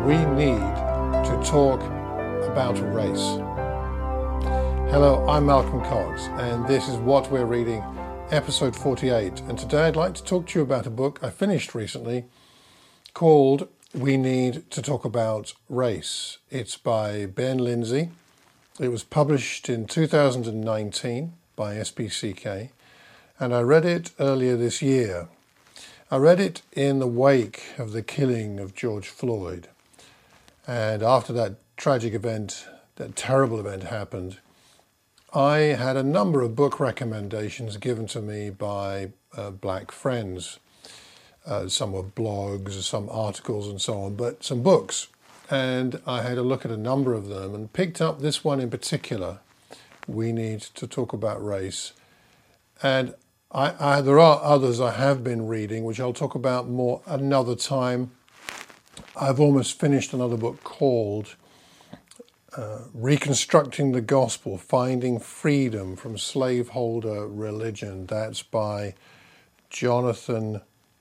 we need to talk about race. Hello, I'm Malcolm Cox, and this is What We're Reading, episode 48. And today I'd like to talk to you about a book I finished recently called We Need to Talk About Race. It's by Ben Lindsay. It was published in 2019 by SPCK, and I read it earlier this year. I read it in the wake of the killing of George Floyd. And after that tragic event, that terrible event happened, I had a number of book recommendations given to me by black friends. Some were blogs, some articles and so on, but some books. And I had a look at a number of them and picked up this one in particular, We Need to Talk About Race. And there are others I have been reading, which I'll talk about more another time. I've almost finished another book called Reconstructing the Gospel, Finding Freedom from Slaveholder Religion. That's by Jonathan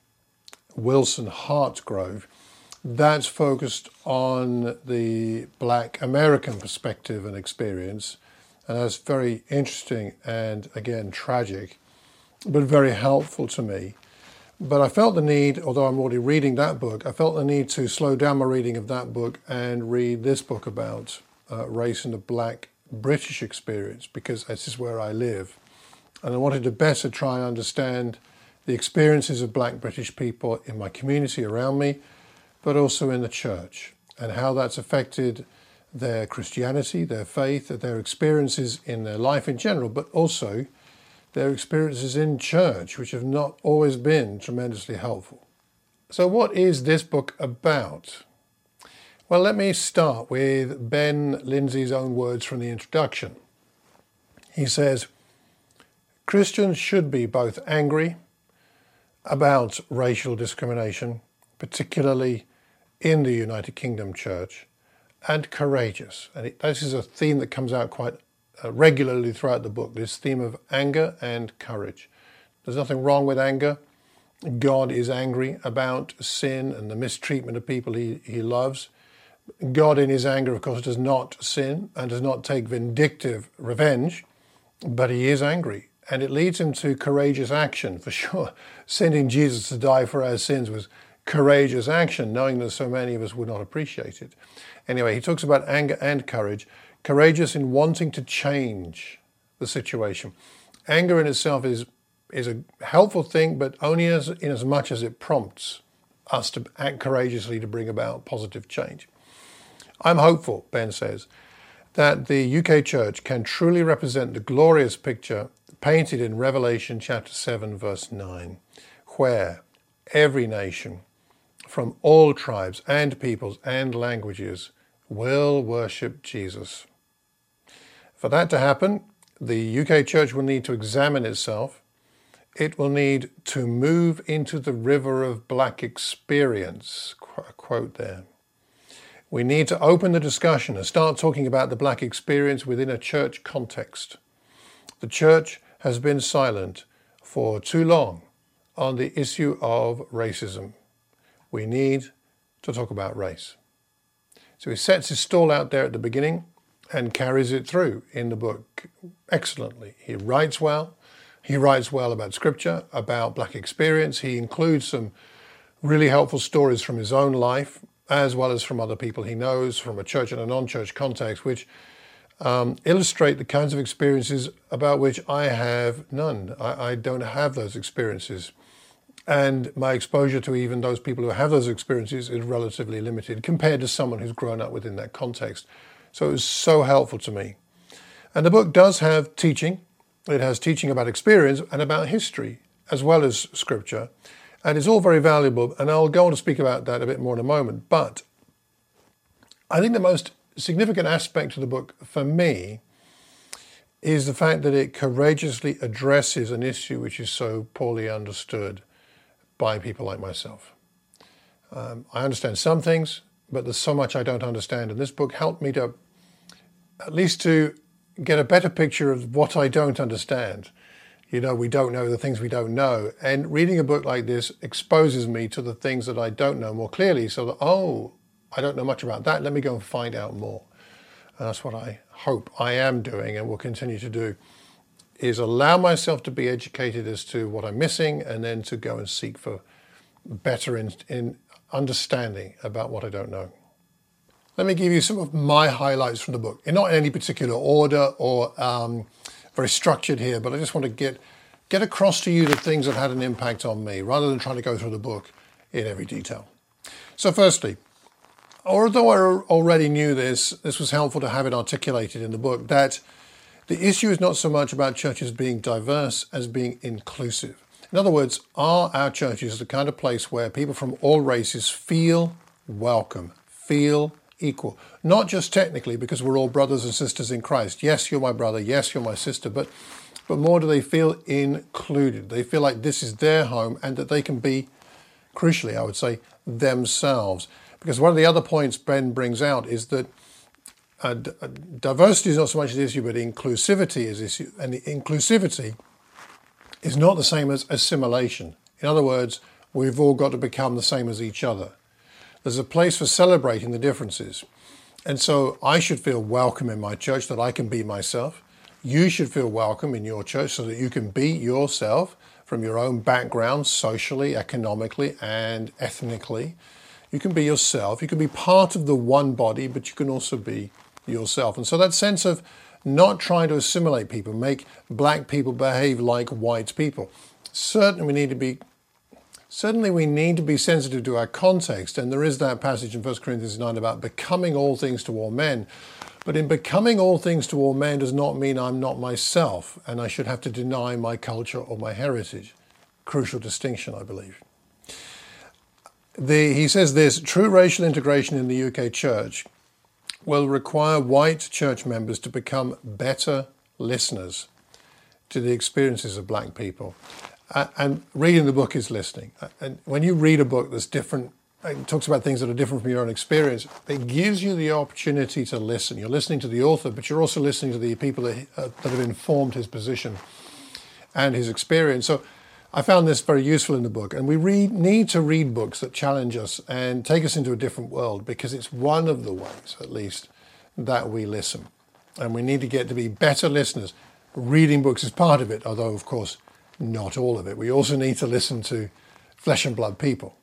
Wilson Hartgrove. That's focused on the Black American perspective and experience. And that's very interesting and, again, tragic, but very helpful to me. But I felt the need, although I'm already reading that book, I felt the need to slow down my reading of that book and read this book about race and the Black British experience, because this is where I live. And I wanted to better try and understand the experiences of Black British people in my community around me, but also in the church, and how that's affected their Christianity, their faith, their experiences in their life in general, but also their experiences in church, which have not always been tremendously helpful. So what is this book about? Well, let me start with Ben Lindsay's own words from the introduction. He says, Christians should be both angry about racial discrimination, particularly in the United Kingdom Church, and courageous. And this is a theme that comes out quite regularly throughout the book, this theme of anger and courage. There's nothing wrong with anger. God is angry about sin and the mistreatment of people he loves. God in his anger, of course, does not sin and does not take vindictive revenge, but he is angry. And it leads him to courageous action, for sure. Sending Jesus to die for our sins was courageous action, knowing that so many of us would not appreciate it. Anyway, he talks about anger and courage. Courageous in wanting to change the situation. Anger in itself is a helpful thing, but only in as much as it prompts us to act courageously to bring about positive change. I'm hopeful, Ben says, that the UK Church can truly represent the glorious picture painted in Revelation chapter 7, verse 9, where every nation from all tribes and peoples and languages will worship Jesus. For that to happen, the UK Church will need to examine itself. It will need to move into the river of Black experience, a quote there. We need to open the discussion and start talking about the Black experience within a church context. The church has been silent for too long on the issue of racism. We need to talk about race. So he sets his stall out there at the beginning and carries it through in the book excellently. He writes well. He writes well about scripture, about Black experience. He includes some really helpful stories from his own life, as well as from other people he knows from a church and a non-church context, which illustrate the kinds of experiences about which I have none. I don't have those experiences. And my exposure to even those people who have those experiences is relatively limited compared to someone who's grown up within that context. So it was so helpful to me. And the book does have teaching. It has teaching about experience and about history, as well as scripture. And it's all very valuable. And I'll go on to speak about that a bit more in a moment. But I think the most significant aspect of the book for me is the fact that it courageously addresses an issue which is so poorly understood by people like myself. I understand some things, but there's so much I don't understand. And this book helped me to, at least to get a better picture of what I don't understand. You know, we don't know the things we don't know. And reading a book like this exposes me to the things that I don't know more clearly, so that, I don't know much about that. Let me go and find out more. And that's what I hope I am doing and will continue to do, is allow myself to be educated as to what I'm missing and then to go and seek for better in understanding about what I don't know. Let me give you some of my highlights from the book. Not in any particular order or very structured here, but I just want to get across to you the things that had an impact on me rather than trying to go through the book in every detail. So firstly, although I already knew this was helpful to have it articulated in the book, that the issue is not so much about churches being diverse as being inclusive. In other words, are our churches the kind of place where people from all races feel welcome, feel equal? Not just technically because we're all brothers and sisters in Christ. Yes, you're my brother. Yes, you're my sister. But more do they feel included? They feel like this is their home and that they can be, crucially, I would say, themselves. Because one of the other points Ben brings out is that diversity is not so much the issue, but inclusivity is the issue. And the inclusivity is not the same as assimilation. In other words, we've all got to become the same as each other. There's a place for celebrating the differences. And so I should feel welcome in my church, that I can be myself. You should feel welcome in your church so that you can be yourself from your own background, socially, economically, and ethnically. You can be yourself. You can be part of the one body, but you can also be yourself. And so that sense of not trying to assimilate people, make black people behave like white people. Certainly we need to be sensitive to our context. And there is that passage in 1 Corinthians 9 about becoming all things to all men. But in becoming all things to all men does not mean I'm not myself and I should have to deny my culture or my heritage. Crucial distinction, I believe. He says this: true racial integration in the UK church will require white church members to become better listeners to the experiences of black people. And reading the book is listening. And when you read a book that's different, it talks about things that are different from your own experience, it gives you the opportunity to listen. You're listening to the author, but you're also listening to the people that have informed his position and his experience. So I found this very useful in the book. And we need to read books that challenge us and take us into a different world, because it's one of the ways, at least, that we listen. And we need to get to be better listeners. Reading books is part of it, although, of course, not all of it. We also need to listen to flesh and blood people.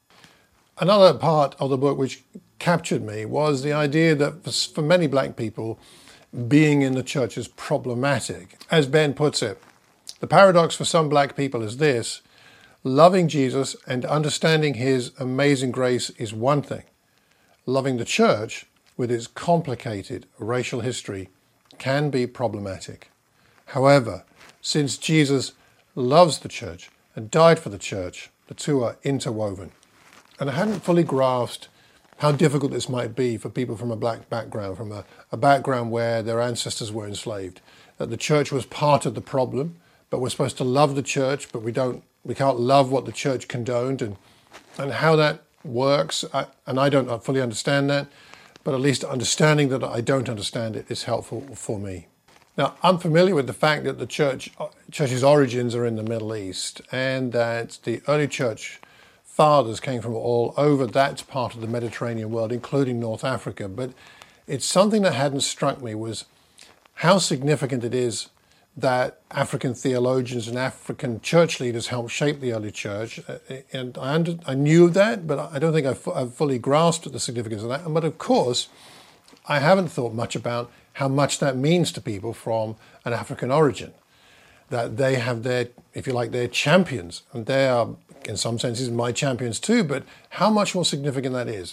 Another part of the book which captured me was the idea that for many black people, being in the church is problematic. As Ben puts it, the paradox for some black people is this: loving Jesus and understanding his amazing grace is one thing. Loving the church, with its complicated racial history, can be problematic. However, since Jesus loves the church and died for the church, the two are interwoven. And I hadn't fully grasped how difficult this might be for people from a black background, from a background where their ancestors were enslaved, that the church was part of the problem, but we're supposed to love the church, but we can't love what the church condoned, and how that works. And I don't fully understand that, but at least understanding that I don't understand it is helpful for me. Now, I'm familiar with the fact that the church's origins are in the Middle East, and that the early church fathers came from all over that part of the Mediterranean world, including North Africa. But it's something that hadn't struck me was how significant it is that African theologians and African church leaders helped shape the early church. And I knew that, but I don't think I've fully grasped the significance of that. But of course, I haven't thought much about how much that means to people from an African origin, that they have their, if you like, their champions, and they are, in some senses, my champions too, but how much more significant that is.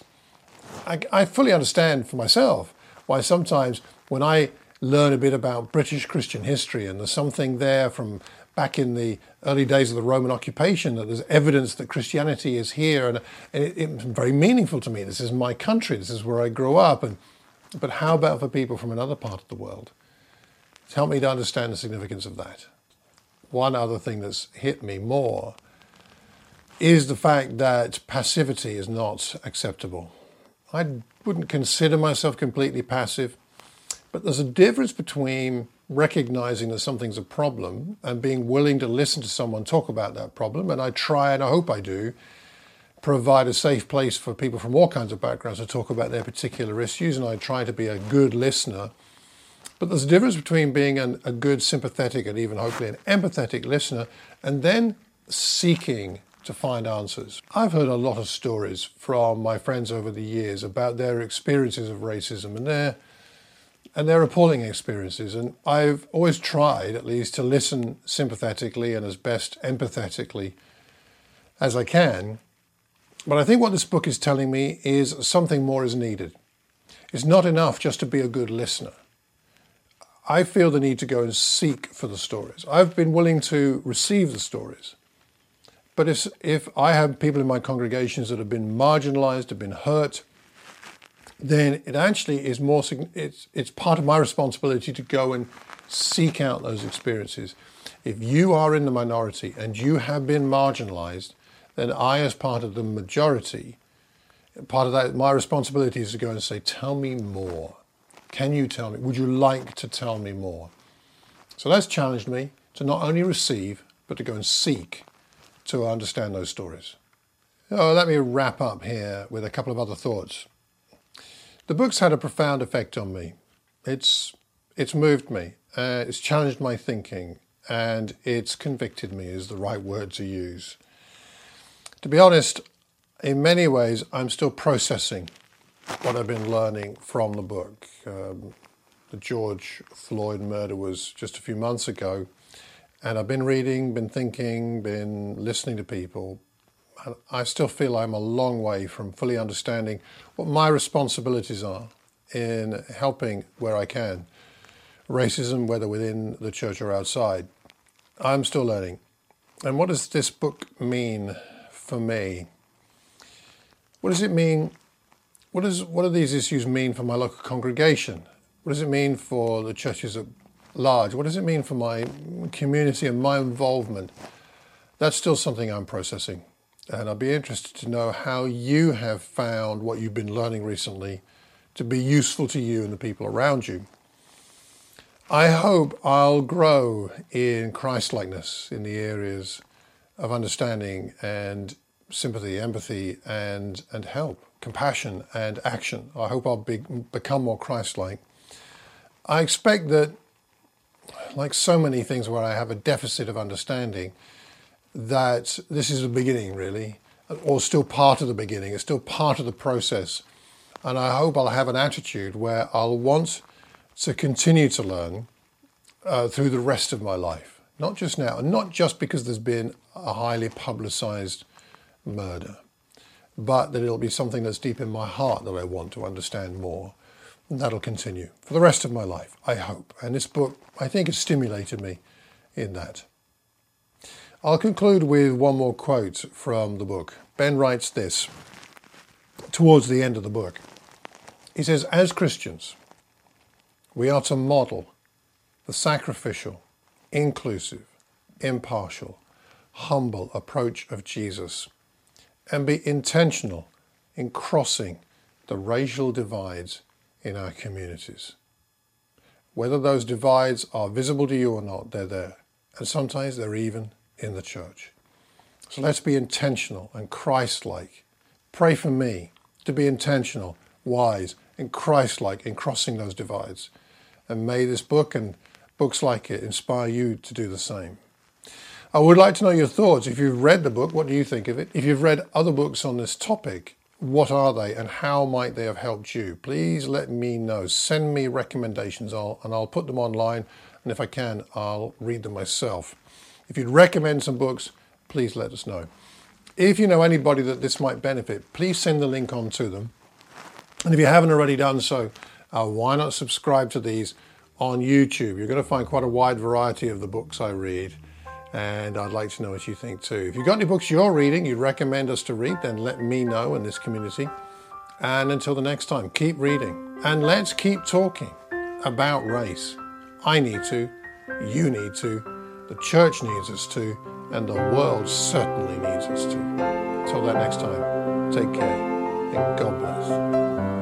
I fully understand for myself why sometimes when I learn a bit about British Christian history, and there's something there from back in the early days of the Roman occupation, that there's evidence that Christianity is here, and it's very meaningful to me. This is my country, this is where I grew up. But how about for people from another part of the world? It's helped me to understand the significance of that. One other thing that's hit me more is the fact that passivity is not acceptable. I wouldn't consider myself completely passive, but there's a difference between recognizing that something's a problem and being willing to listen to someone talk about that problem, and I try and I hope I do, provide a safe place for people from all kinds of backgrounds to talk about their particular issues, and I try to be a good listener. But there's a difference between being a good sympathetic and even hopefully an empathetic listener and then seeking to find answers. I've heard a lot of stories from my friends over the years about their experiences of racism and their appalling experiences. And I've always tried, at least, to listen sympathetically and as best empathetically as I can. But I think what this book is telling me is something more is needed. It's not enough just to be a good listener. I feel the need to go and seek for the stories. I've been willing to receive the stories. But if I have people in my congregations that have been marginalized, have been hurt, then it actually is it's part of my responsibility to go and seek out those experiences. If you are in the minority and you have been marginalized, then I, as part of the majority, part of that, my responsibility is to go and say, tell me more. Can you tell me? Would you like to tell me more? So that's challenged me to not only receive, but to go and seek to understand those stories. Let me wrap up here with a couple of other thoughts. The book's had a profound effect on me. It's moved me, it's challenged my thinking, and it's convicted me is the right word to use. To be honest, in many ways, I'm still processing what I've been learning from the book. The George Floyd murder was just a few months ago, and I've been reading, been thinking, been listening to people. And I still feel I'm a long way from fully understanding what my responsibilities are in helping where I can. Racism, whether within the church or outside. I'm still learning. And what does this book mean for me? What does it mean? What do these issues mean for my local congregation? What does it mean for the churches at large? What does it mean for my community and my involvement? That's still something I'm processing. And I'd be interested to know how you have found what you've been learning recently to be useful to you and the people around you. I hope I'll grow in Christ-likeness in the areas of understanding and sympathy, empathy, and help, compassion and action. I hope I'll become more Christ-like. I expect that, like so many things where I have a deficit of understanding, that this is the beginning, really, or still part of the beginning. It's still part of the process. And I hope I'll have an attitude where I'll want to continue to learn through the rest of my life. Not just now, and not just because there's been a highly publicized murder, but that it'll be something that's deep in my heart that I want to understand more. And that'll continue for the rest of my life, I hope. And this book, I think, has stimulated me in that. I'll conclude with one more quote from the book. Ben writes this towards the end of the book. He says, as Christians, we are to model the sacrificial, inclusive, impartial, humble approach of Jesus and be intentional in crossing the racial divides in our communities. Whether those divides are visible to you or not, they're there. And sometimes they're even in the church. So let's be intentional and Christ-like. Pray for me to be intentional, wise, and Christ-like in crossing those divides. And may this book and books like it inspire you to do the same. I would like to know your thoughts. If you've read the book, what do you think of it? If you've read other books on this topic, what are they and how might they have helped you? Please let me know. Send me recommendations and I'll put them online. And if I can, I'll read them myself. If you'd recommend some books, please let us know. If you know anybody that this might benefit, please send the link on to them. And if you haven't already done so, why not subscribe to these on YouTube? You're going to find quite a wide variety of the books I read. And I'd like to know what you think too. If you've got any books you're reading you'd recommend us to read, then let me know in this community. And until the next time, keep reading. And let's keep talking about race. I need to, you need to, the church needs us to, and the world certainly needs us to. Until that next time, take care and God bless.